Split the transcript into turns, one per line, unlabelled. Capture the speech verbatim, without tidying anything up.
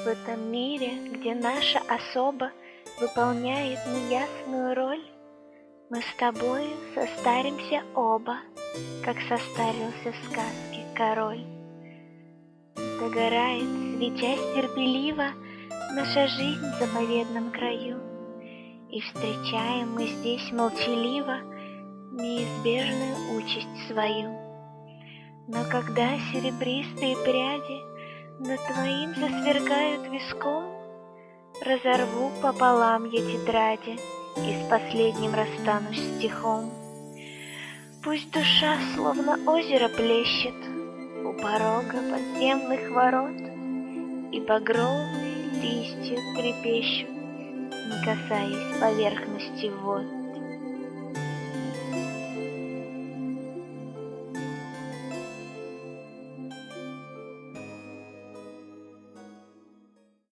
В этом мире, где наша особа выполняет неясную роль, мы с тобою состаримся оба, как состарился в сказке король. Догорает, светясь терпеливо, наша жизнь в заповедном краю, и встречаем мы здесь молчаливо неизбежную участь свою. Но когда серебристые пряди над твоим засверкают виском, разорву пополам я тетради и с последним расстанусь стихом. Пусть душа словно озеро плещет у порога подземных ворот, и багровые листья трепещут, не касаясь поверхности вод.